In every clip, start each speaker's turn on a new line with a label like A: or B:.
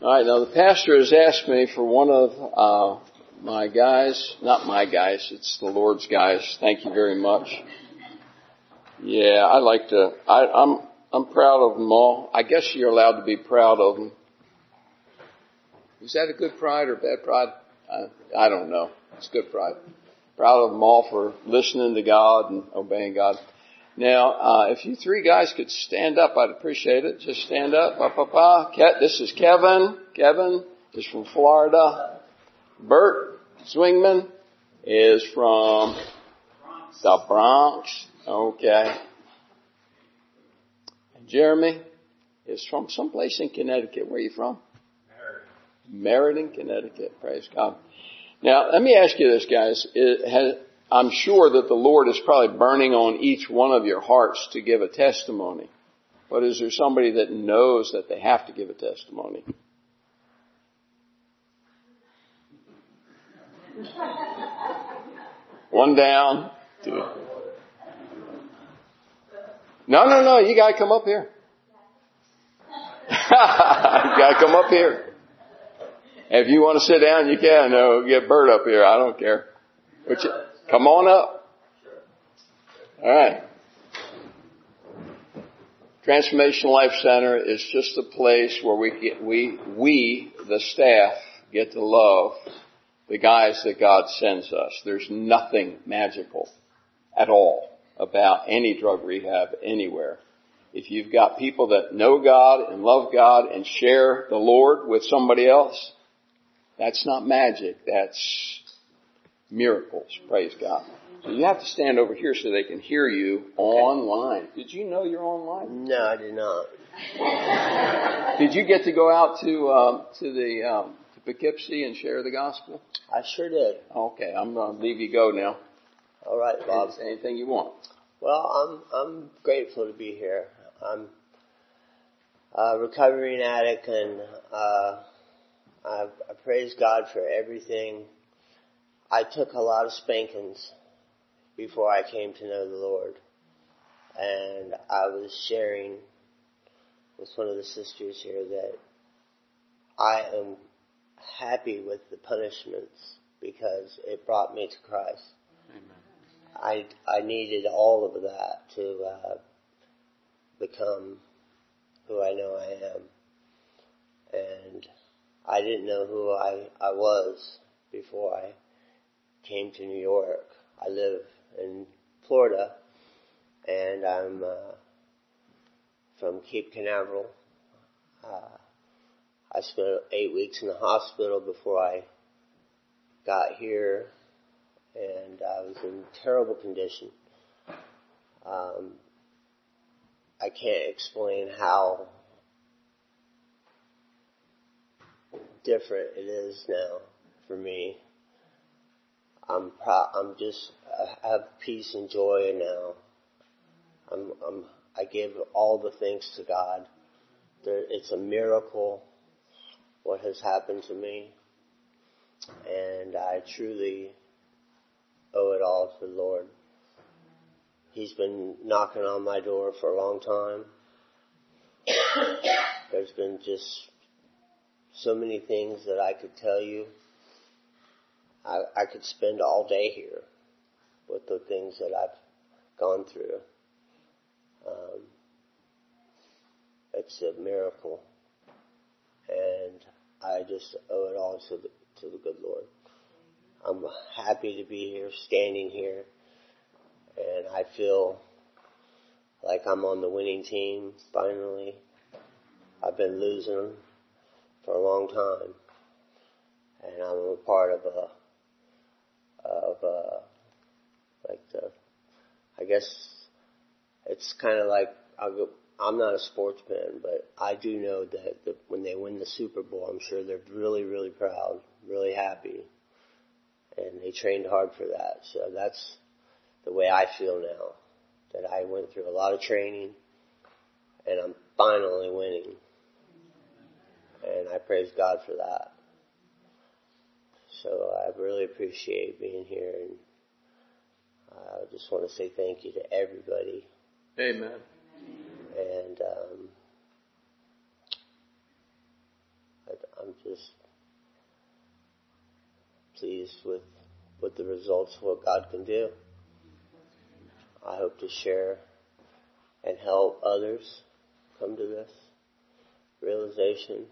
A: All right, now the pastor has asked me for one of my guys, not my guys, it's the Lord's guys. Thank you very much. Yeah, I'm proud of them all. I guess you're allowed to be proud of them. Is that a good pride or bad pride? I don't know. It's good pride. Proud of them all for listening to God and obeying God. Now, if you three guys could stand up, I'd appreciate it. Just stand up. This is Kevin. Kevin is from Florida. Bert Zwingman is from the Bronx. Okay. And Jeremy is from someplace in Connecticut. Where are you from? Meriden, Connecticut. Praise God. Now, let me ask you this, guys. I'm sure that the Lord is probably burning on each one of your hearts to give a testimony. But is there somebody that knows that they have to give a testimony? One down. Two. No. You gotta come up here. You gotta come up here. If you want to sit down, you can. No, get Bert up here. I don't care. Come on up. All right. Transformation Life Center is just a place where we, the staff, get to love the guys that God sends us. There's nothing magical at all about any drug rehab anywhere. If you've got people that know God and love God and share the Lord with somebody else, that's not magic. That's miracles. Praise God. So you have to stand over here so they can hear you online. Did you know you're online?
B: No, I did not.
A: Did you get to go out to Poughkeepsie and share the gospel?
B: I sure did.
A: Okay, I'm going to leave you go now.
B: All right, Bob.
A: Anything you want.
B: Well, I'm grateful to be here. I'm a recovering addict, and I praise God for everything. I took a lot of spankings before I came to know the Lord. And I was sharing with one of the sisters here that I am happy with the punishments because it brought me to Christ. Amen. I needed all of that to become who I know I am. And I didn't know who I was before I came to New York. I live in Florida, and I'm from Cape Canaveral. I spent 8 weeks in the hospital before I got here, and I was in terrible condition. I can't explain how different it is now for me. I have peace and joy now. I give all the thanks to God. It's a miracle what has happened to me, and I truly owe it all to the Lord. He's been knocking on my door for a long time. There's been just so many things that I could tell you. I could spend all day here with the things that I've gone through. It's a miracle, and I just owe it all to the good Lord. I'm happy to be here, standing here, and I feel like I'm on the winning team finally. I've been losing for a long time, and I'm a part of I guess it's kind of like I'm not a sportsman, but I do know that when they win the Super Bowl, I'm sure they're really, really proud, really happy, and they trained hard for that. So that's the way I feel now, that I went through a lot of training, and I'm finally winning, and I praise God for that. So I really appreciate being here, and I just want to say thank you to everybody.
A: Amen.
B: And I'm just pleased with the results of what God can do. I hope to share and help others come to this realization.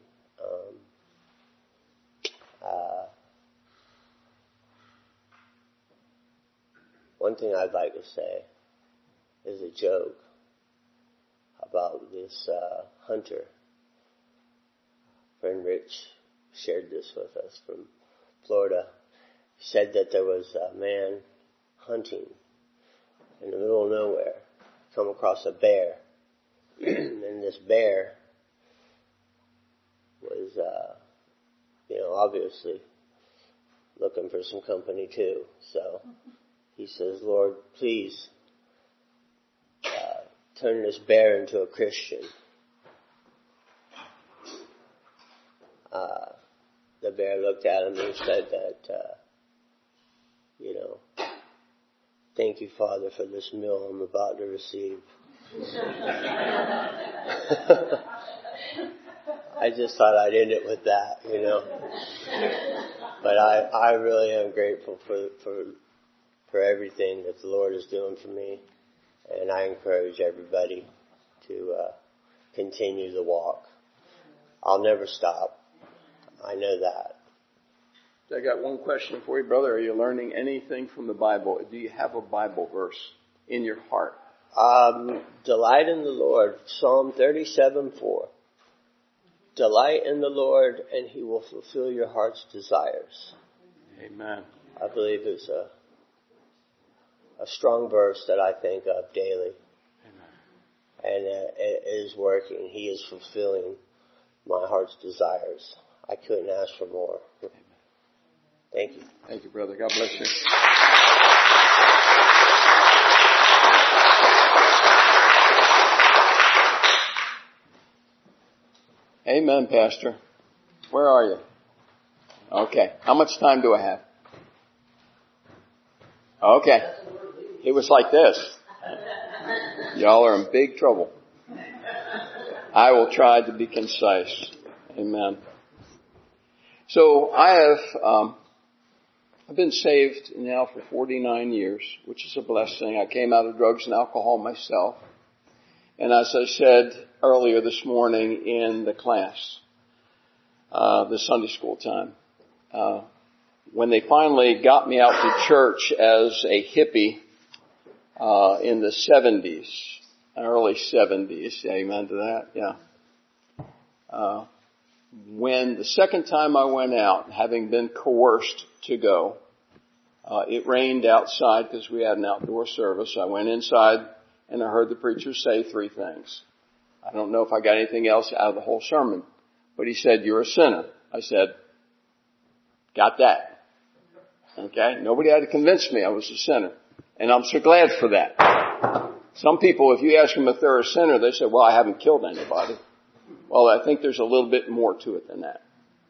B: One thing I'd like to say is a joke about this hunter. Friend Rich shared this with us from Florida. He said that there was a man hunting in the middle of nowhere, come across a bear, and this bear was, obviously looking for some company too. So he says, Lord, please turn this bear into a Christian. The bear looked at him and said that, thank you, Father, for this meal I'm about to receive. I just thought I'd end it with that, But I really am grateful for everything that the Lord is doing for me. And I encourage everybody to continue the walk. I'll never stop. I know that.
A: I got one question for you, brother. Are you learning anything from the Bible? Do you have a Bible verse in your heart?
B: Delight in the Lord, Psalm 37:4. Delight in the Lord, and He will fulfill your heart's desires.
A: Amen.
B: I believe it's a strong verse that I think of daily. Amen. And it is working. He is fulfilling my heart's desires. I couldn't ask for more. Amen. Thank you.
A: Thank you, brother. God bless you. Amen, Pastor. Where are you? Okay. How much time do I have? Okay. It was like this. Y'all are in big trouble. I will try to be concise. Amen. So I've been saved now for 49 years, which is a blessing. I came out of drugs and alcohol myself. And as I said earlier this morning in the class, the Sunday school time, when they finally got me out to church as a hippie in the 70s, early 70s, amen to that, yeah. When the second time I went out, having been coerced to go, it rained outside because we had an outdoor service. I went inside and I heard the preacher say three things. I don't know if I got anything else out of the whole sermon, but he said, "You're a sinner." I said, "Got that." Okay? Nobody had to convince me I was a sinner. And I'm so glad for that. Some people, if you ask them if they're a sinner, they say, "Well, I haven't killed anybody." Well, I think there's a little bit more to it than that.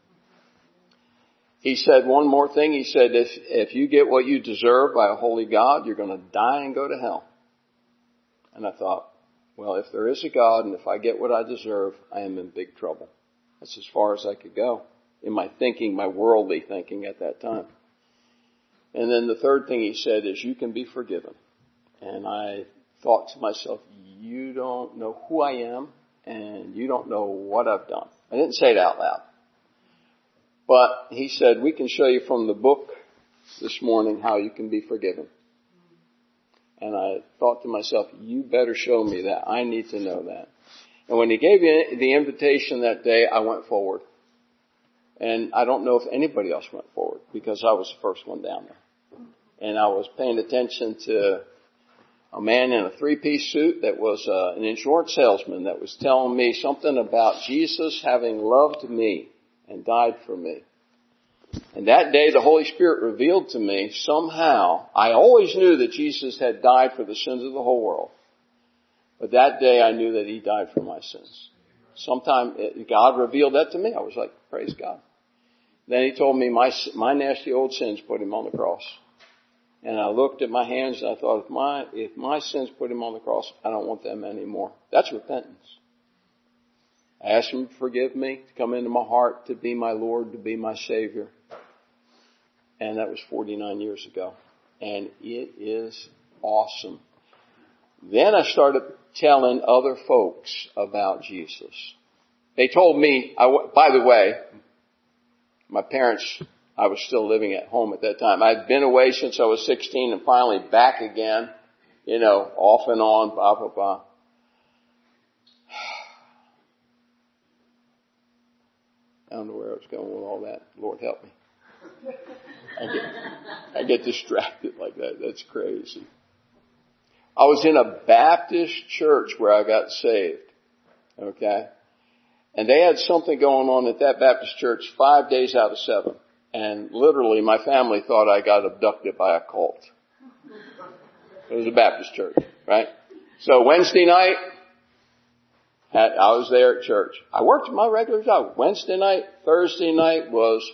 A: He said one more thing. He said, if you get what you deserve by a holy God, you're going to die and go to hell. And I thought, well, if there is a God and if I get what I deserve, I am in big trouble. That's as far as I could go in my thinking, my worldly thinking at that time. And then the third thing he said is, you can be forgiven. And I thought to myself, you don't know who I am and you don't know what I've done. I didn't say it out loud. But he said, we can show you from the book this morning how you can be forgiven. And I thought to myself, you better show me that. I need to know that. And when he gave me the invitation that day, I went forward. And I don't know if anybody else went forward because I was the first one down there. And I was paying attention to a man in a three-piece suit that was an insurance salesman that was telling me something about Jesus having loved me and died for me. And that day the Holy Spirit revealed to me somehow, I always knew that Jesus had died for the sins of the whole world. But that day I knew that he died for my sins. Sometime God revealed that to me. I was like, praise God. Then he told me my nasty old sins put him on the cross. And I looked at my hands and I thought, if my sins put him on the cross, I don't want them anymore. That's repentance. I asked Him to forgive me, to come into my heart, to be my Lord, to be my Savior. And that was 49 years ago. And it is awesome. Then I started telling other folks about Jesus. They told me, by the way, my parents, I was still living at home at that time. I'd been away since I was 16 and finally back again, off and on, blah, blah, blah. I don't know where I was going with all that. Lord help me. I get distracted like that. That's crazy. I was in a Baptist church where I got saved. Okay? And they had something going on at that Baptist church 5 days out of 7. And literally my family thought I got abducted by a cult. It was a Baptist church, right? So Wednesday night, I was there at church. I worked my regular job. Wednesday night, Thursday night was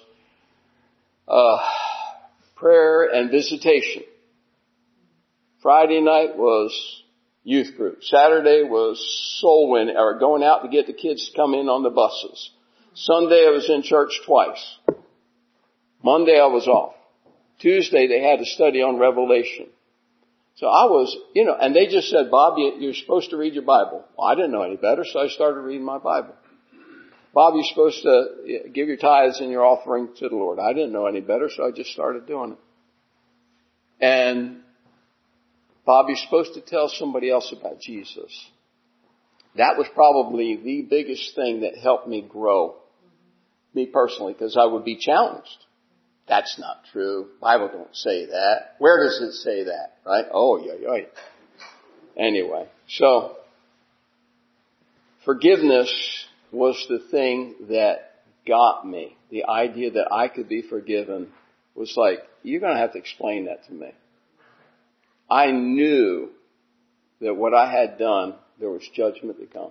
A: prayer and visitation. Friday night was youth group. Saturday was soul winning, or going out to get the kids to come in on the buses. Sunday I was in church twice. Monday I was off. Tuesday they had a study on Revelation. So I was, and they just said, Bob, you're supposed to read your Bible. Well, I didn't know any better, so I started reading my Bible. Bob, you're supposed to give your tithes and your offering to the Lord. I didn't know any better, so I just started doing it. And Bob, you're supposed to tell somebody else about Jesus. That was probably the biggest thing that helped me grow, me personally, because I would be challenged. That's not true. Bible don't say that. Where does it say that? Right? Oh, yeah. Anyway, so forgiveness was the thing that got me. The idea that I could be forgiven was like, you're going to have to explain that to me. I knew that what I had done, there was judgment to come.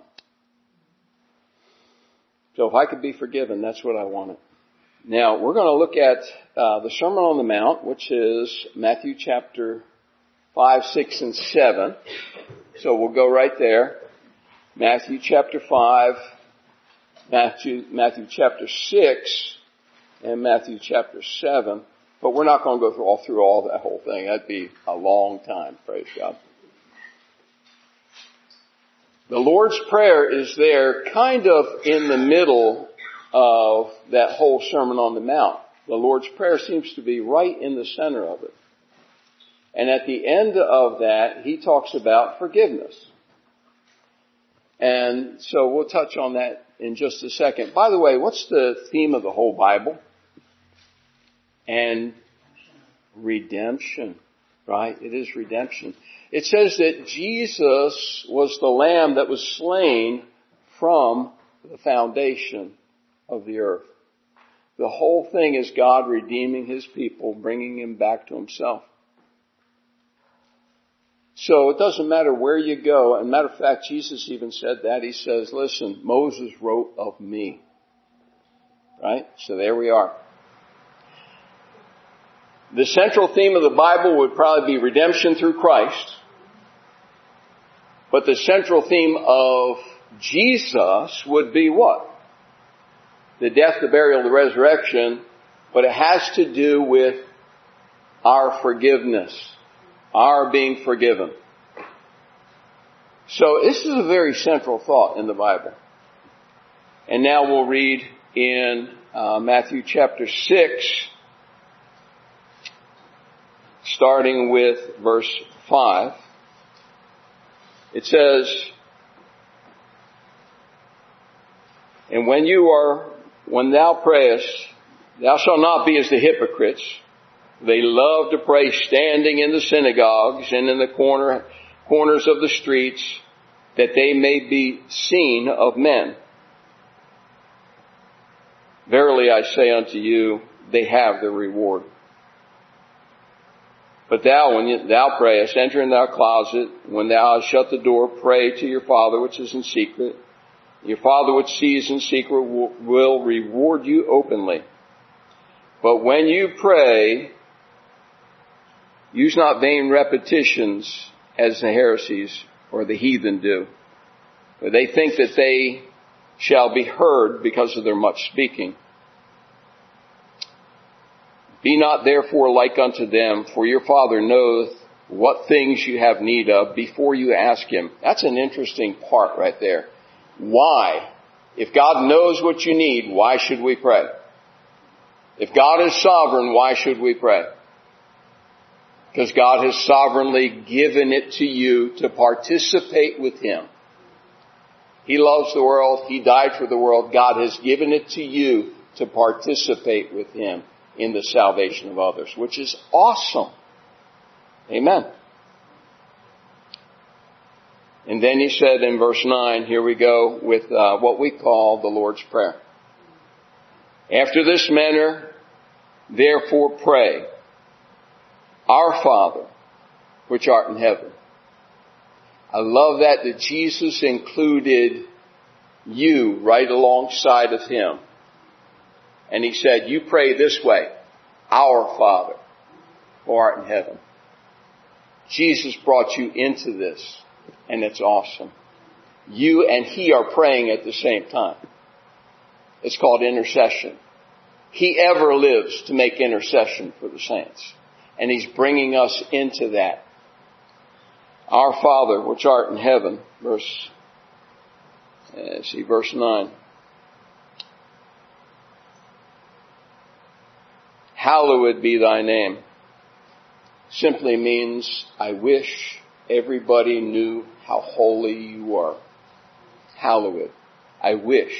A: So if I could be forgiven, that's what I wanted. Now, we're going to look at the Sermon on the Mount, which is Matthew chapter 5, 6, and 7. So we'll go right there. Matthew chapter 5, Matthew chapter 6, and Matthew chapter 7. But we're not going to go through all that whole thing. That'd be a long time, praise God. The Lord's Prayer is there kind of in the middle of that whole Sermon on the Mount. The Lord's Prayer seems to be right in the center of it. And at the end of that, He talks about forgiveness. And so we'll touch on that in just a second. By the way, what's the theme of the whole Bible? And redemption, right? It is redemption. It says that Jesus was the Lamb that was slain from the foundation of the earth. The whole thing is God redeeming His people, bringing them back to Himself. So it doesn't matter where you go. And matter of fact, Jesus even said that. He says, listen, Moses wrote of me. Right? So there we are. The central theme of the Bible would probably be redemption through Christ. But the central theme of Jesus would be what? The death, the burial, the resurrection. But it has to do with our forgiveness. Our being forgiven. So this is a very central thought in the Bible. And now we'll read in Matthew chapter 6, starting with verse 5. It says, and when thou prayest, thou shalt not be as the hypocrites. They love to pray standing in the synagogues and in the corners of the streets, that they may be seen of men. Verily I say unto you, they have their reward. But thou, when thou prayest, enter in thy closet. When thou hast shut the door, pray to your Father which is in secret. Your Father which sees in secret will reward you openly. But when you pray, use not vain repetitions as the Pharisees or the heathen do. For they think that they shall be heard because of their much speaking. Be not therefore like unto them, for your Father knoweth what things you have need of before you ask Him. That's an interesting part right there. Why? If God knows what you need, why should we pray? If God is sovereign, why should we pray? Because God has sovereignly given it to you to participate with Him. He loves the world. He died for the world. God has given it to you to participate with Him in the salvation of others, which is awesome. Amen. And then He said in verse 9, here we go with what we call the Lord's Prayer. After this manner, therefore pray, Our Father, which art in heaven. I love that Jesus included you right alongside of Him. And He said, you pray this way, Our Father, who art in heaven. Jesus brought you into this, and it's awesome. You and He are praying at the same time. It's called intercession. He ever lives to make intercession for the saints. And He's bringing us into that. Our Father, which art in heaven, verse 9. Hallowed be thy name. Simply means, I wish everybody knew how holy you are. Hallowed. I wish.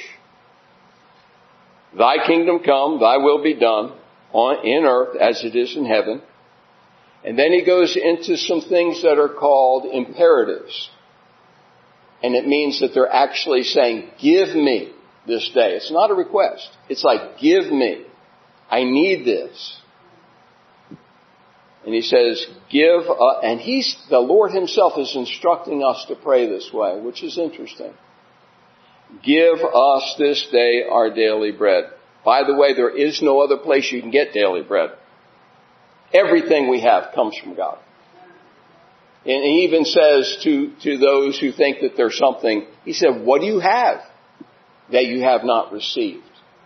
A: Thy kingdom come, thy will be done in earth as it is in heaven. And then He goes into some things that are called imperatives. And it means that they're actually saying, give me this day. It's not a request. It's like, give me. I need this. And He says, and the Lord Himself is instructing us to pray this way, which is interesting. Give us this day our daily bread. By the way, there is no other place you can get daily bread. Everything we have comes from God. And He even says to those who think that there's something, He said, what do you have that you have not received?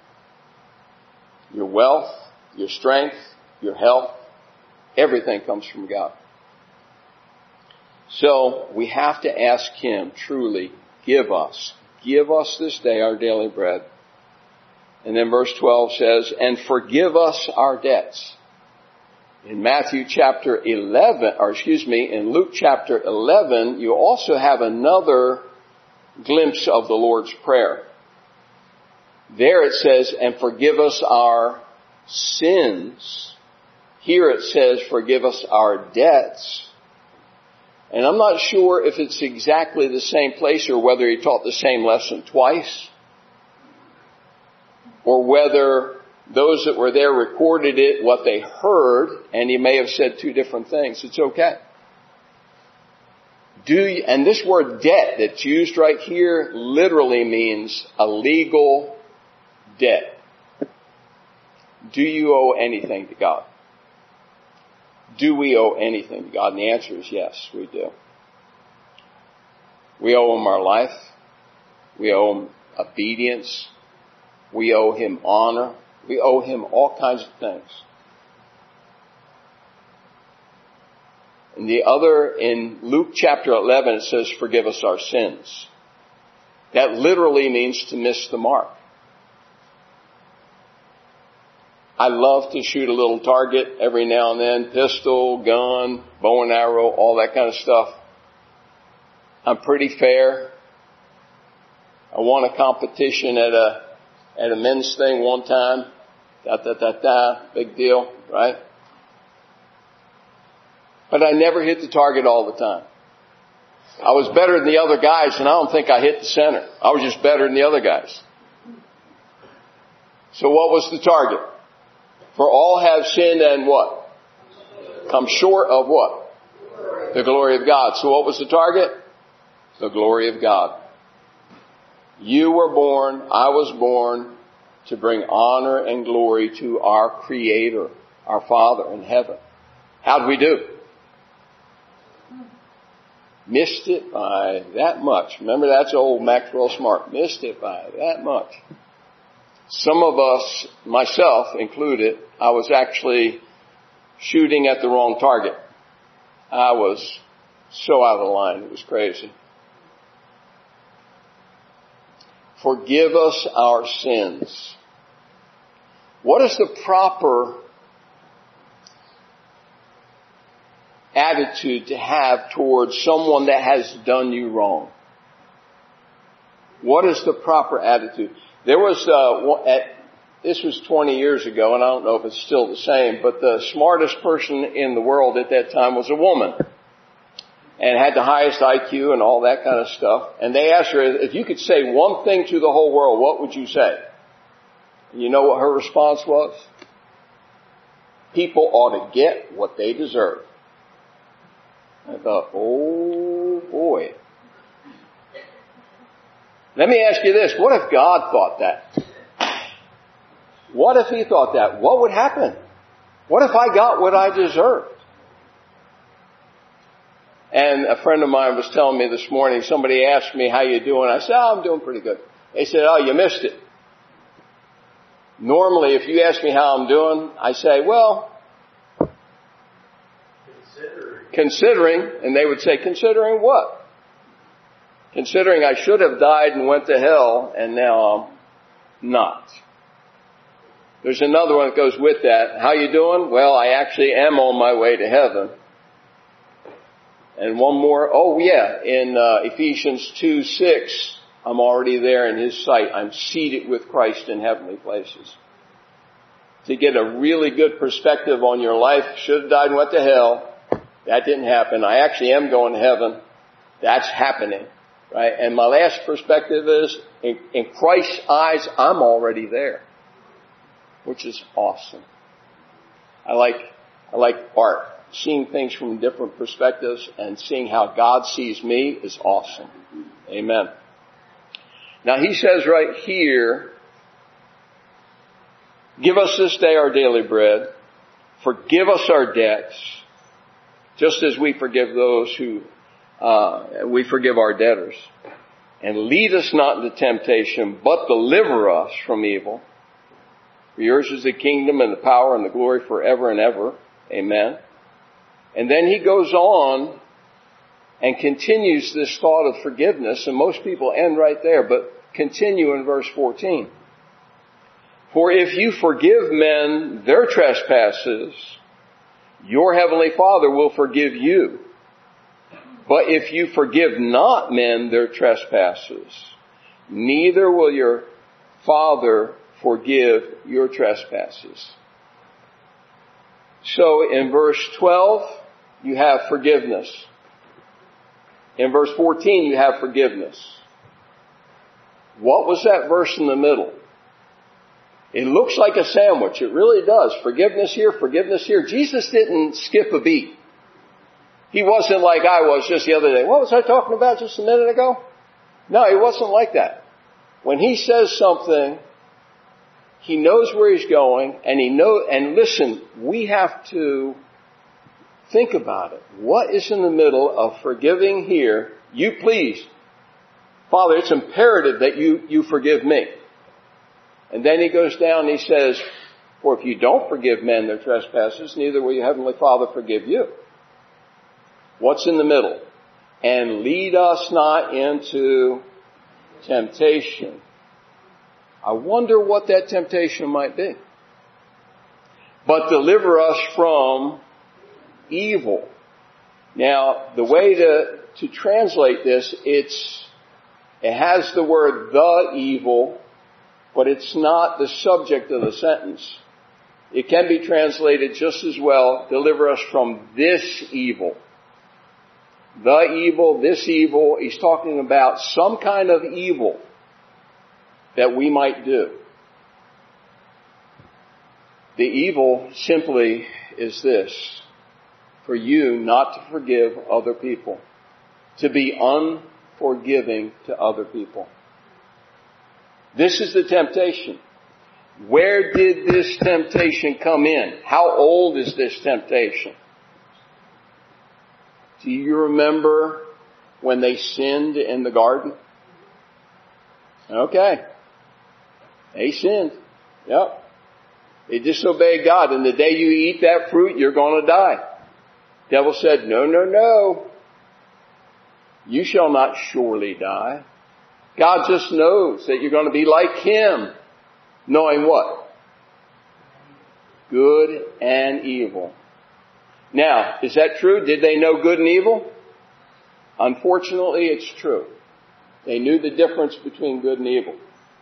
A: Your wealth, your strength, your health, everything comes from God. So we have to ask Him truly, give us this day our daily bread. And then verse 12 says, and forgive us our debts. In Luke chapter 11, you also have another glimpse of the Lord's Prayer. There it says, and forgive us our sins. Here it says, forgive us our debts. And I'm not sure if it's exactly the same place or whether He taught the same lesson twice. Or whether those that were there recorded it, what they heard, and He may have said two different things. It's okay. And this word debt that's used right here literally means a legal debt. Do you owe anything to God? Do we owe anything to God? And the answer is yes, we do. We owe Him our life. We owe Him obedience. We owe Him honor. We owe Him all kinds of things. And in Luke chapter 11, it says, forgive us our sins. That literally means to miss the mark. I love to shoot a little target every now and then, pistol, gun, bow and arrow, all that kind of stuff. I'm pretty fair. I won a competition at a men's thing one time. Big deal, right? But I never hit the target all the time. I was better than the other guys, and I don't think I hit the center. I was just better than the other guys. So what was the target? For all have sinned and what? Come short of what? The glory of God. So what was the target? The glory of God. You were born, I was born to bring honor and glory to our Creator, our Father in heaven. How did we do? Missed it by that much. Remember, that's old Maxwell Smart. Missed it by that much. Some of us, myself included, I was actually shooting at the wrong target. I was so out of line. It was crazy. Forgive us our sins. What is the proper attitude to have towards someone that has done you wrong? What is the proper attitude? There was, this was 20 years ago, and I don't know if it's still the same, but the smartest person in the world at that time was a woman. And had the highest IQ and all that kind of stuff. And they asked her, if you could say one thing to the whole world, what would you say? You know what her response was? People ought to get what they deserve. I thought, oh boy. Let me ask you this. What if God thought that? What if He thought that? What would happen? What if I got what I deserved? And a friend of mine was telling me this morning, somebody asked me, how you doing? I said, I'm doing pretty good. They said, oh, you missed it. Normally, if you ask me how I'm doing, I say, well, considering, and they would say, considering what? Considering I should have died and went to hell, and now I'm not. There's another one that goes with that. How you doing? Well, I actually am on my way to heaven. And one more, oh yeah, in Ephesians 2:6, I'm already there in His sight. I'm seated with Christ in heavenly places. To get a really good perspective on your life, should have died and went to hell. That didn't happen. I actually am going to heaven. That's happening. Right? And my last perspective is, in Christ's eyes, I'm already there. Which is awesome. I like art. Seeing things from different perspectives and seeing how God sees me is awesome. Amen. Now He says right here, give us this day our daily bread. Forgive us our debts, just as we forgive those who, we forgive our debtors. And lead us not into temptation, but deliver us from evil. For yours is the kingdom and the power and the glory forever and ever. Amen. And then He goes on and continues this thought of forgiveness, and most people end right there, but continue in verse 14. For if you forgive men their trespasses, your heavenly Father will forgive you. But if you forgive not men their trespasses, neither will your Father forgive your trespasses. So in verse 12, you have forgiveness. In verse 14, you have forgiveness. What was that verse in the middle? It looks like a sandwich. It really does. Forgiveness here, forgiveness here. Jesus didn't skip a beat. He wasn't like I was just the other day. What was I talking about just a minute ago? No, He wasn't like that. When He says something, He knows where He's going, and listen, we have to think about it. What is in the middle of forgiving here? You please. Father, it's imperative that you forgive me. And then He goes down and He says, for if you don't forgive men their trespasses, neither will your heavenly Father forgive you. What's in the middle? And lead us not into temptation. I wonder what that temptation might be. But deliver us from evil. Now, the way to translate this, it has the word the evil, but it's not the subject of the sentence. It can be translated just as well, deliver us from this evil. The evil, this evil, He's talking about some kind of evil that we might do. The evil simply is this: for you not to forgive other people, to be unforgiving to other people. This is the temptation. Where did this temptation come in? How old is this temptation? Do you remember when they sinned in the garden? Okay. They sinned. Yep. They disobeyed God. And the day you eat that fruit, you're going to die. Devil said, no, no, no. You shall not surely die. God just knows that you're going to be like Him. Knowing what? Good and evil. Now, is that true? Did they know good and evil? Unfortunately, it's true. They knew the difference between good and evil.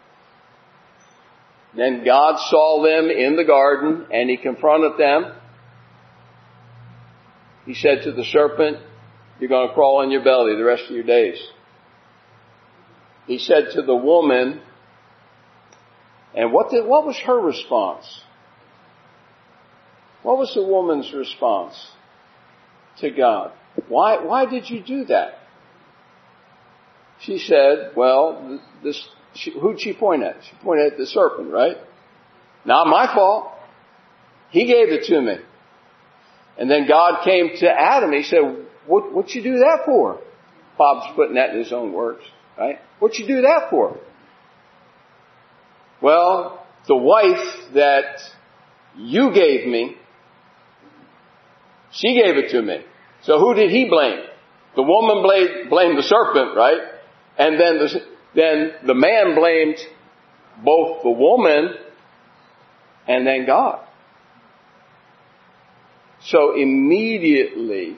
A: Then God saw them in the garden and He confronted them. He said to the serpent, you're going to crawl on your belly the rest of your days. He said to the woman, and what was her response? What was the woman's response to God? Why did you do that? She said, well, who'd she point at? She pointed at the serpent, right? Not my fault. He gave it to me. And then God came to Adam. He said, what'd you do that for? Bob's putting that in his own words, right? What'd you do that for? Well, the wife that you gave me, she gave it to me. So who did he blame? The woman blamed the serpent, right? And then the man blamed both the woman and then God. So immediately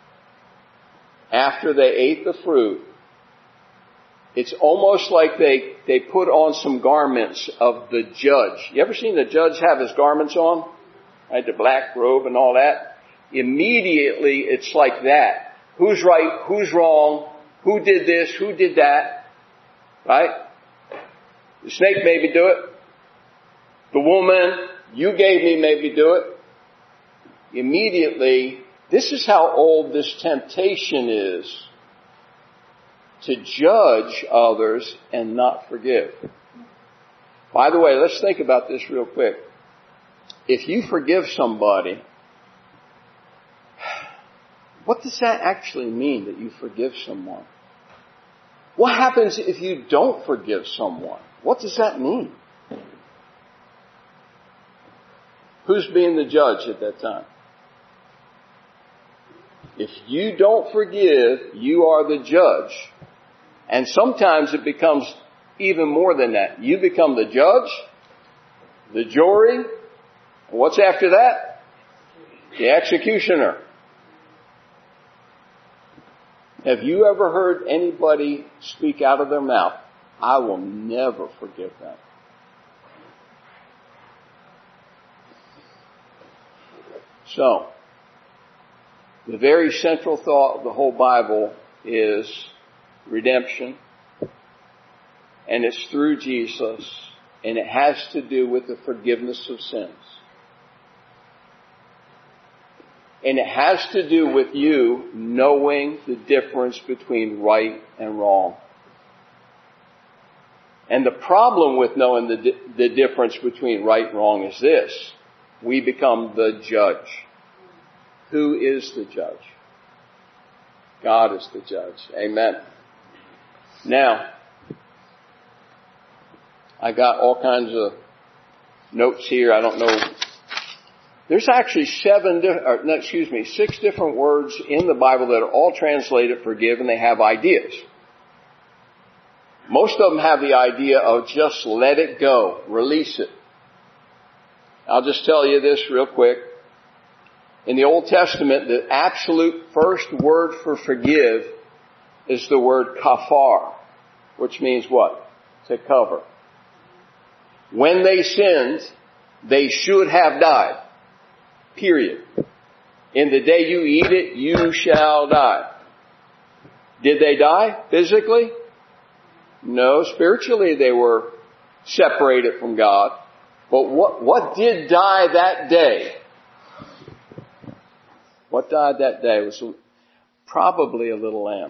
A: after they ate the fruit, it's almost like they put on some garments of the judge. You ever seen the judge have his garments on? Right, the black robe and all that. Immediately it's like that. Who's right? Who's wrong? Who did this? Who did that? Right? The snake made me do it. The woman you gave me made me do it. Immediately, this is how old this temptation is. To judge others and not forgive. By the way, let's think about this real quick. If you forgive somebody, what does that actually mean, that you forgive someone? What happens if you don't forgive someone? What does that mean? Who's being the judge at that time? If you don't forgive, you are the judge. And sometimes it becomes even more than that. You become the judge, the jury, and what's after that? The executioner. Have you ever heard anybody speak out of their mouth, I will never forgive them? So, the very central thought of the whole Bible is redemption. And it's through Jesus. And it has to do with the forgiveness of sins. And it has to do with you knowing the difference between right and wrong. And the problem with knowing the difference between right and wrong is this. We become the judge. Who is the judge? God is the judge. Amen. Now, I got all kinds of notes here. I don't know. There's actually 6 different words in the Bible that are all translated forgive, and they have ideas. Most of them have the idea of just let it go, release it. I'll just tell you this real quick. In the Old Testament, the absolute first word for forgive is the word kafar, which means what? To cover. When they sinned, they should have died. Period. In the day you eat it, you shall die. Did they die physically? No, spiritually they were separated from God. But what did die that day? What died that day was probably a little lamb.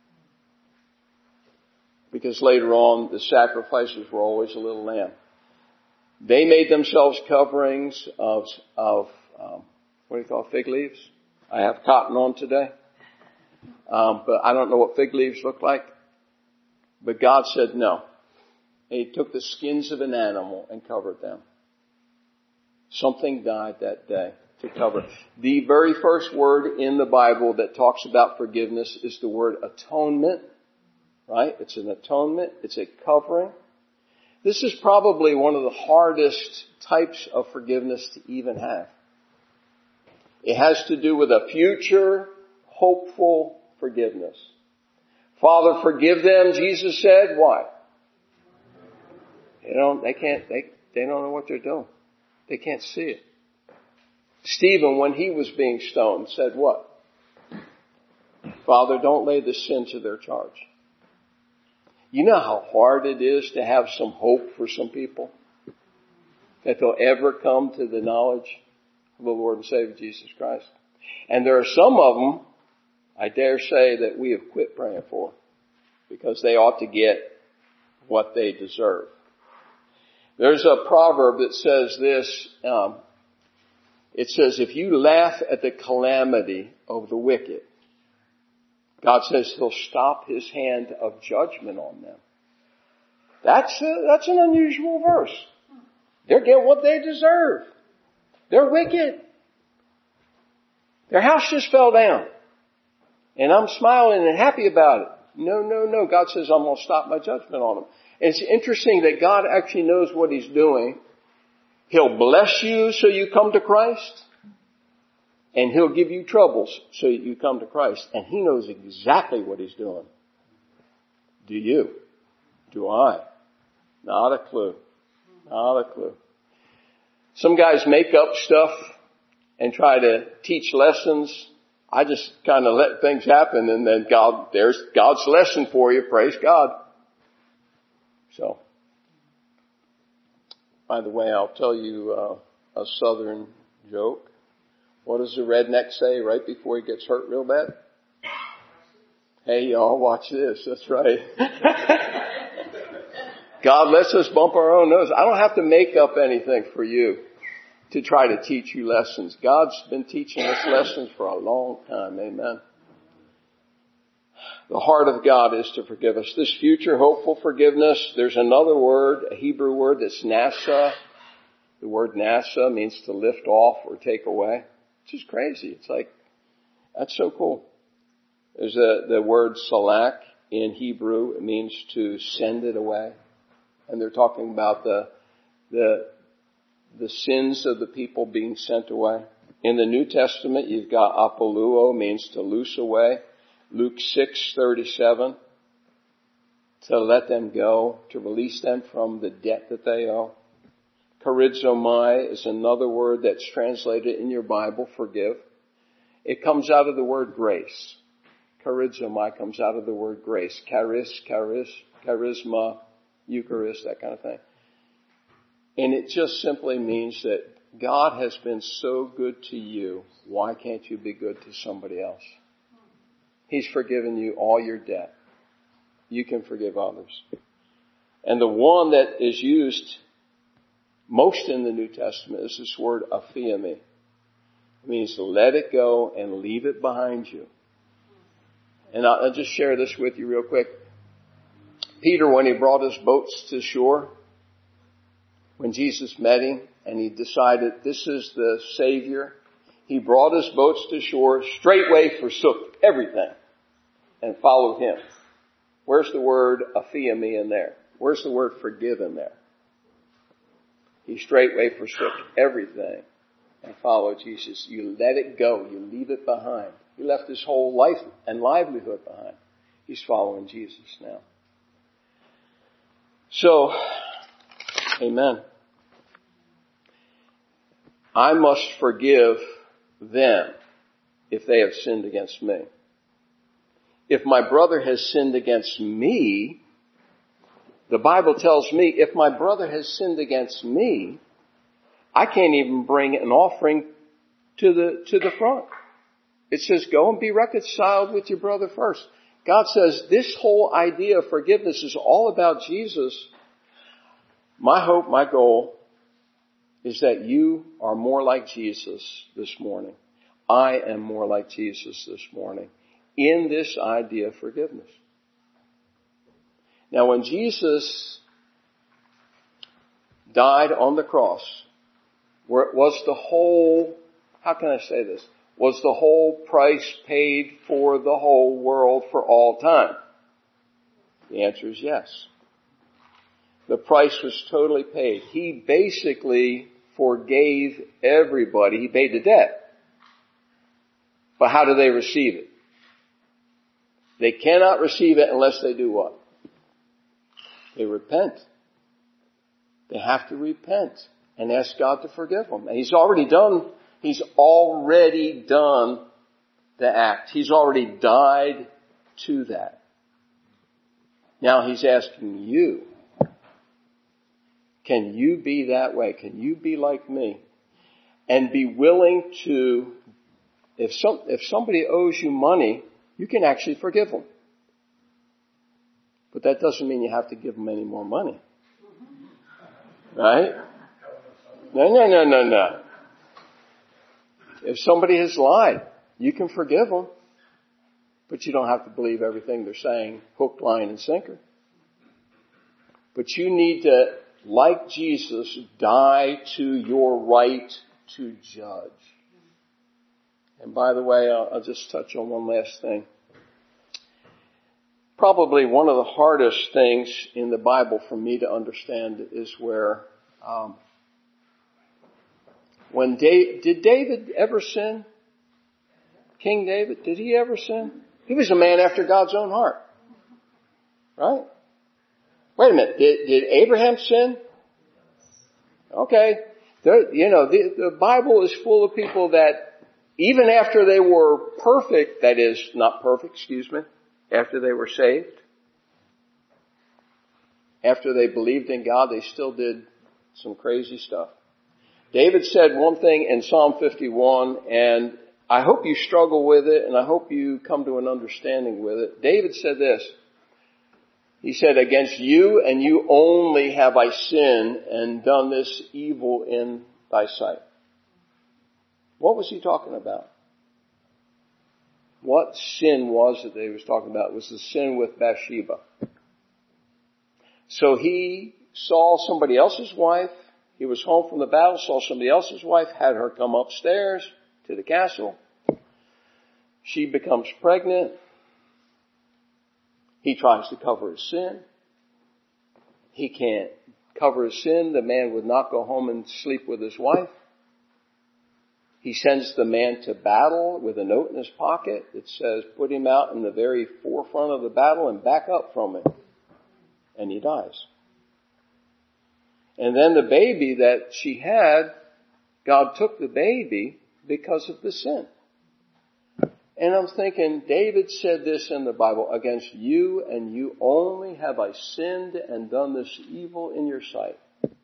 A: Because later on, the sacrifices were always a little lamb. They made themselves coverings of what do you call fig leaves? I have cotton on today. But I don't know what fig leaves look like. But God said no. He took the skins of an animal and covered them. Something died that day to cover. The very first word in the Bible that talks about forgiveness is the word atonement. Right? It's an atonement. It's a covering. This is probably one of the hardest types of forgiveness to even have. It has to do with a future, hopeful forgiveness. Father, forgive them, Jesus said. Why? They don't know what they're doing. They can't see it. Stephen, when he was being stoned, said what? Father, don't lay the sin to their charge. You know how hard it is to have some hope for some people? That they'll ever come to the knowledge of the Lord and Savior Jesus Christ. And there are some of them, I dare say, that we have quit praying for. Because they ought to get what they deserve. There's a proverb that says this. It says, if you laugh at the calamity of the wicked, God says He'll stop His hand of judgment on them. That's an unusual verse. They're getting what they deserve. They're wicked. Their house just fell down. And I'm smiling and happy about it. No. God says I'm going to stop my judgment on them. And it's interesting that God actually knows what He's doing. He'll bless you so you come to Christ. And He'll give you troubles so you come to Christ. And He knows exactly what He's doing. Do you? Do I? Not a clue. Not a clue. Some guys make up stuff and try to teach lessons. I just kind of let things happen and then there's God's lesson for you. Praise God. So, by the way, I'll tell you a southern joke. What does the redneck say right before he gets hurt real bad? Hey, y'all, watch this. That's right. God lets us bump our own nose. I don't have to make up anything for you to try to teach you lessons. God's been teaching us lessons for a long time. Amen. The heart of God is to forgive us. This future hopeful forgiveness, there's another word, a Hebrew word that's nasa. The word nasa means to lift off or take away. It's just crazy. It's like, that's so cool. There's the word salak in Hebrew. It means to send it away. And they're talking about the sins of the people being sent away. In the New Testament, you've got apoluo, means to loose away. Luke 6:37, to let them go, to release them from the debt that they owe. Charizomai is another word that's translated in your Bible, forgive. It comes out of the word grace. Charizomai comes out of the word grace. Charisma, Eucharist, that kind of thing. And it just simply means that God has been so good to you. Why can't you be good to somebody else? He's forgiven you all your debt. You can forgive others. And the one that is used most in the New Testament is this word aphiemi. It means to let it go and leave it behind you. And I'll just share this with you real quick. Peter, when he brought his boats to shore, when Jesus met him and he decided this is the Savior, he brought his boats to shore, straightway forsook everything and followed him. Where's the word aphiemi in there? Where's the word forgive in there? He straightway forsook everything and followed Jesus. You let it go. You leave it behind. He left his whole life and livelihood behind. He's following Jesus now. So, amen. I must forgive them if they have sinned against me. If my brother has sinned against me, the Bible tells me if my brother has sinned against me, I can't even bring an offering to the front. It says go and be reconciled with your brother first. God says this whole idea of forgiveness is all about Jesus. My hope, my goal is that you are more like Jesus this morning. I am more like Jesus this morning. in this idea of forgiveness. Now, when Jesus died on the cross, where it was the whole, how can I say this? Was the whole price paid for the whole world for all time? The answer is yes. The price was totally paid. He basically forgave everybody. He paid the debt. But how do they receive it? They cannot receive it unless they do what? They repent. They have to repent and ask God to forgive them. And He's already done the act. He's already died to that. Now He's asking you, can you be that way? Can you be like me? And be willing to, if somebody owes you money, you can actually forgive them. But that doesn't mean you have to give them any more money. Right? No. If somebody has lied, you can forgive them. But you don't have to believe everything they're saying, hook, line, and sinker. But you need to, like Jesus, die to your right to judge. And by the way, I'll just touch on one last thing. Probably one of the hardest things in the Bible for me to understand is where, did David ever sin? King David, did he ever sin? He was a man after God's own heart. Right? Wait a minute, did Abraham sin? Okay. The Bible is full of people that even after they were perfect, that is, not perfect, after they were saved, after they believed in God, they still did some crazy stuff. David said one thing in Psalm 51, and I hope you struggle with it, and I hope you come to an understanding with it. David said this. He said, against you and you only have I sinned and done this evil in thy sight. What was he talking about? What sin was it that he was talking about? It was the sin with Bathsheba. So he saw somebody else's wife. He was home from the battle, saw somebody else's wife, had her come upstairs to the castle. She becomes pregnant. He tries to cover his sin. He can't cover his sin. The man would not go home and sleep with his wife. He sends the man to battle with a note in his pocket that says, put him out in the very forefront of the battle and back up from it. And he dies. And then the baby that she had, God took the baby because of the sin. And I'm thinking, David said this in the Bible, against you and you only have I sinned and done this evil in your sight.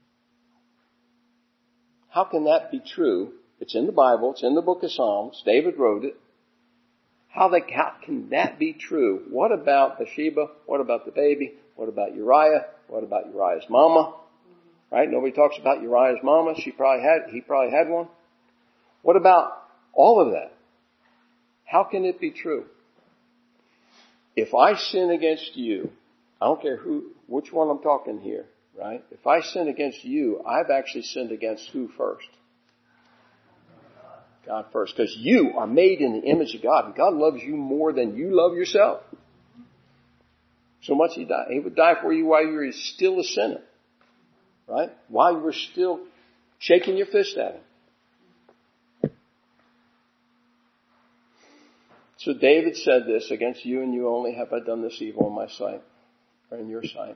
A: How can that be true? It's in the Bible. It's in the book of Psalms. David wrote it. How can that be true? What about Bathsheba? What about the baby? What about Uriah? What about Uriah's mama? Right? Nobody talks about Uriah's mama. He probably had one. What about all of that? How can it be true? If I sin against you, I don't care which one I'm talking here, right? If I sin against you, I've actually sinned against who first? God first. Because you are made in the image of God. And God loves you more than you love yourself. So much He died. He would die for you while you were still a sinner. Right? While you were still shaking your fist at Him. So David said this, against you and you only have I done this evil in my sight, or in your sight.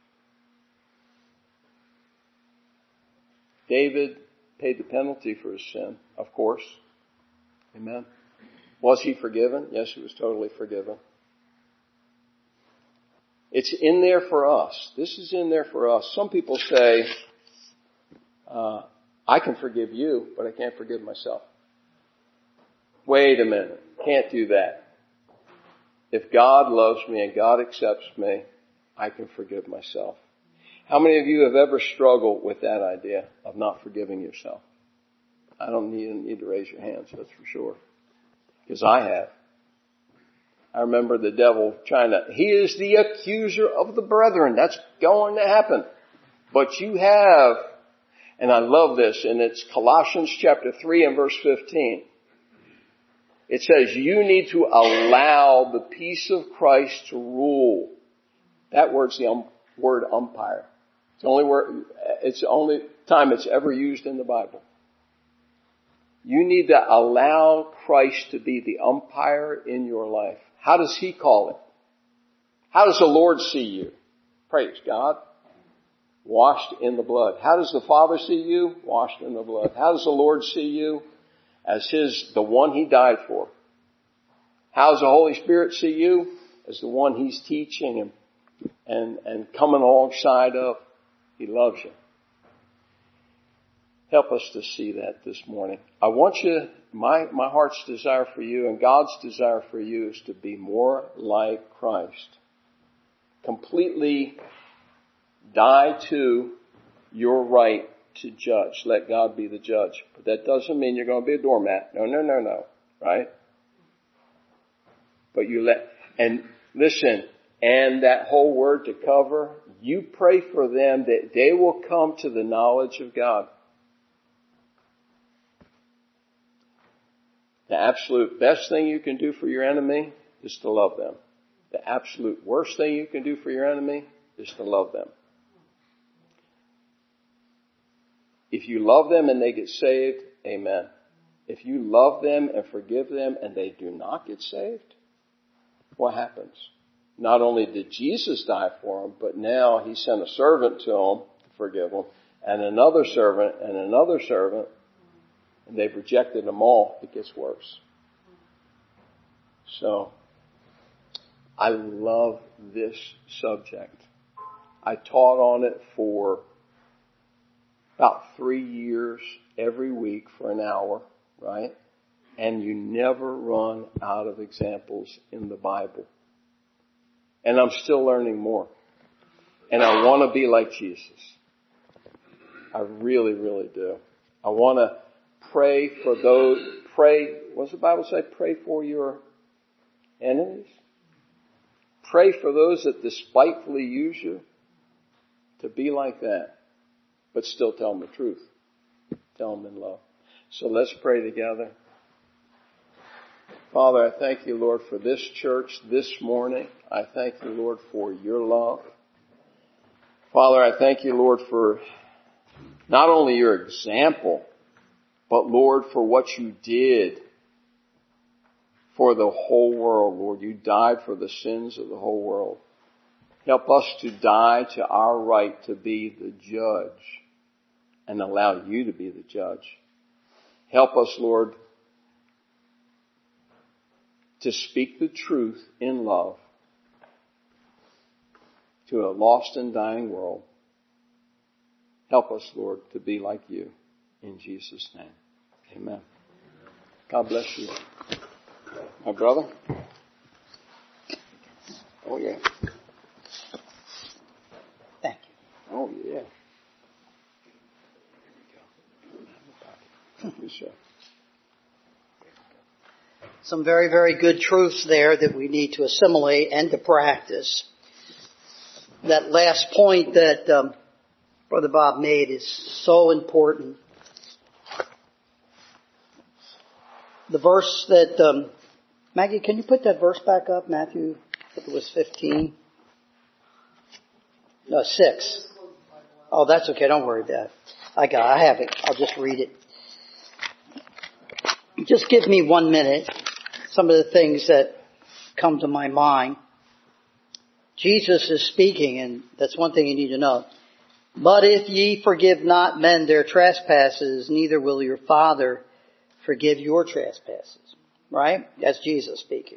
A: David paid the penalty for his sin, of course. Amen. Was he forgiven? Yes, he was totally forgiven. It's in there for us. This is in there for us. Some people say, I can forgive you, but I can't forgive myself. Wait a minute. Can't do that. If God loves me and God accepts me, I can forgive myself. How many of you have ever struggled with that idea of not forgiving yourself? I don't need to raise your hands, that's for sure. Because I have. I remember the devil he is the accuser of the brethren. That's going to happen. But you have, and I love this, and it's Colossians chapter 3 and verse 15. It says, you need to allow the peace of Christ to rule. That word's the word umpire. It's the only time it's ever used in the Bible. You need to allow Christ to be the umpire in your life. How does He call it? How does the Lord see you? Praise God. Washed in the blood. How does the Father see you? Washed in the blood. How does the Lord see you? As the one He died for. How does the Holy Spirit see you? As the one He's teaching and coming alongside of. He loves you. Help us to see that this morning. I want you, my heart's desire for you and God's desire for you is to be more like Christ. Completely die to your right to judge. Let God be the judge. But that doesn't mean you're going to be a doormat. No. Right? But and listen, and that whole word to cover, you pray for them that they will come to the knowledge of God. The absolute best thing you can do for your enemy is to love them. The absolute worst thing you can do for your enemy is to love them. If you love them and they get saved, amen. If you love them and forgive them and they do not get saved, what happens? Not only did Jesus die for them, but now He sent a servant to them to forgive them, and another servant, and they've rejected them all. It gets worse. So, I love this subject. I taught on it for about 3 years every week for an hour, right? And you never run out of examples in the Bible. And I'm still learning more. And I want to be like Jesus. I really, really do. I want to pray for those, what's the Bible say? Pray for your enemies. Pray for those that despitefully use you. To be like that. But still tell them the truth. Tell them in love. So let's pray together. Father, I thank you, Lord, for this church this morning. I thank you, Lord, for your love. Father, I thank you, Lord, for not only your example, but, Lord, for what you did for the whole world, Lord. You died for the sins of the whole world. Help us to die to our right to be the judge and allow you to be the judge. Help us, Lord, to speak the truth in love to a lost and dying world. Help us, Lord, to be like you. In Jesus' name. Amen. God bless you. My brother? Oh, yeah.
C: Thank you.
A: Oh, yeah. Thank you, sir.
C: Some very, very good truths there that we need to assimilate and to practice. That last point that Brother Bob made is so important. The verse that, Maggie, can you put that verse back up? Matthew, I think it was 15. No, 6. Oh, that's okay. Don't worry about it. I have it. I'll just read it. Just give me 1 minute. Some of the things that come to my mind. Jesus is speaking, and that's one thing you need to know. But if ye forgive not men their trespasses, neither will your Father forgive your trespasses. Right? That's Jesus speaking.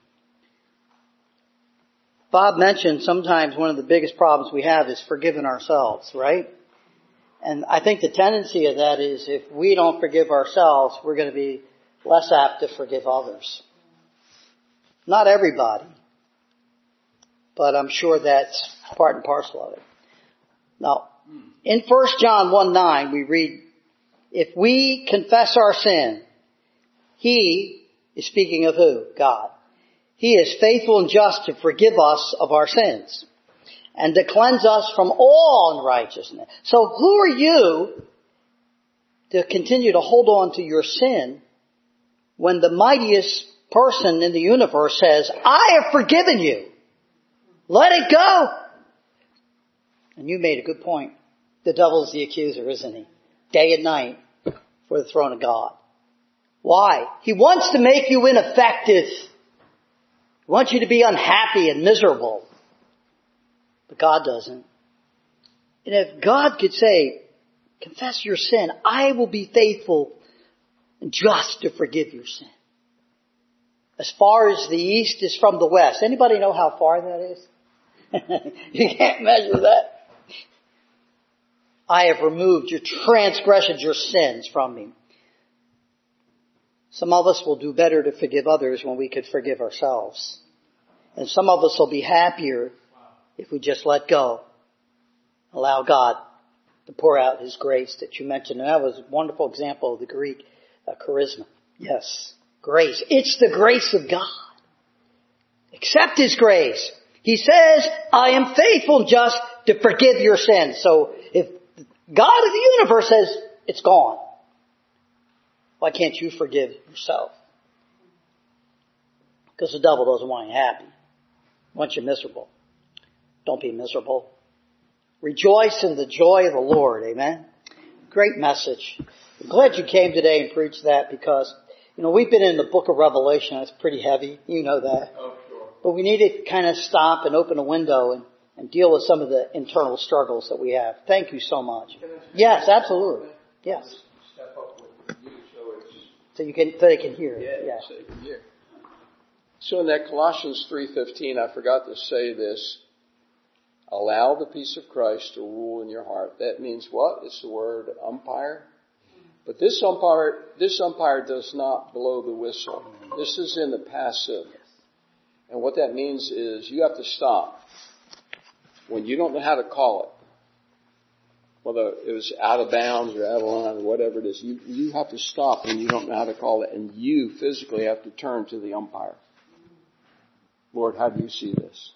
C: Bob mentioned sometimes one of the biggest problems we have is forgiving ourselves, right? And I think the tendency of that is if we don't forgive ourselves, we're going to be less apt to forgive others. Not everybody, but I'm sure that's part and parcel of it. Now, in 1 John 1:9, we read, if we confess our sin, He is speaking of who? God. He is faithful and just to forgive us of our sins and to cleanse us from all unrighteousness. So who are you to continue to hold on to your sin when the mightiest person in the universe says, I have forgiven you. Let it go. And you made a good point. The devil is the accuser, isn't he? Day and night for the throne of God. Why? He wants to make you ineffective. He wants you to be unhappy and miserable. But God doesn't. And if God could say, confess your sin, I will be faithful and just to forgive your sin. As far as the east is from the west. Anybody know how far that is? You can't measure that. I have removed your transgressions, your sins from me. Some of us will do better to forgive others when we could forgive ourselves. And some of us will be happier if we just let go. Allow God to pour out His grace that you mentioned. And that was a wonderful example of the Greek charisma. Yes, grace. It's the grace of God. Accept His grace. He says, I am faithful and just to forgive your sins. So if God of the universe says, it's gone, why can't you forgive yourself? Because the devil doesn't want you happy. He wants you miserable. Don't be miserable. Rejoice in the joy of the Lord. Amen. Great message. I'm glad you came today and preached that because, we've been in the book of Revelation. It's pretty heavy. You know that.
A: Oh, sure.
C: But we need to kind of stop and open a window and deal with some of the internal struggles that we have. Thank you so much. Yes, absolutely. Yes.
A: Step up with you
C: so they can hear.
A: Yeah. So they can hear. So in that Colossians 3:15, I forgot to say this. Allow the peace of Christ to rule in your heart. That means what? It's the word umpire. But this umpire does not blow the whistle. This is in the passive. And what that means is you have to stop when you don't know how to call it. Whether it was out of bounds or out of line or whatever it is, you have to stop when you don't know how to call it, and you physically have to turn to the umpire. Lord, how do you see this?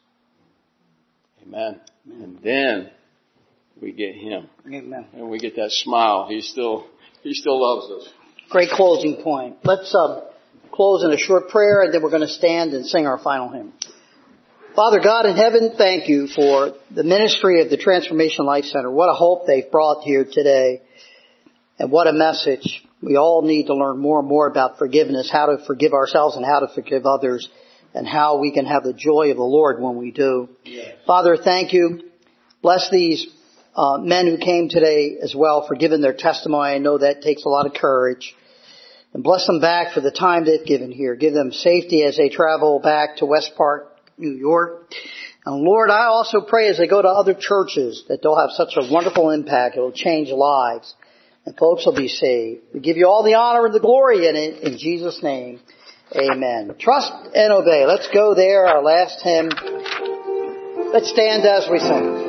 A: Amen. And then we get Him.
C: Amen.
A: And we get that smile. He still loves us.
C: Great closing point. Let's close in a short prayer, and then we're going to stand and sing our final hymn. Father God in heaven, thank you for the ministry of the Transformation Life Center. What a hope they've brought here today. And what a message. We all need to learn more and more about forgiveness, how to forgive ourselves and how to forgive others, and how we can have the joy of the Lord when we do. Yes. Father, thank you. Bless these men who came today as well for giving their testimony. I know that takes a lot of courage. And bless them back for the time they've given here. Give them safety as they travel back to West Park, New York. And Lord, I also pray as they go to other churches that they'll have such a wonderful impact. It'll change lives. And folks will be saved. We give you all the honor and the glory in it. In Jesus' name, amen. Trust and obey. Let's go there, our last hymn. Let's stand as we sing.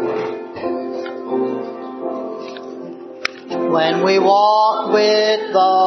C: When we walk with the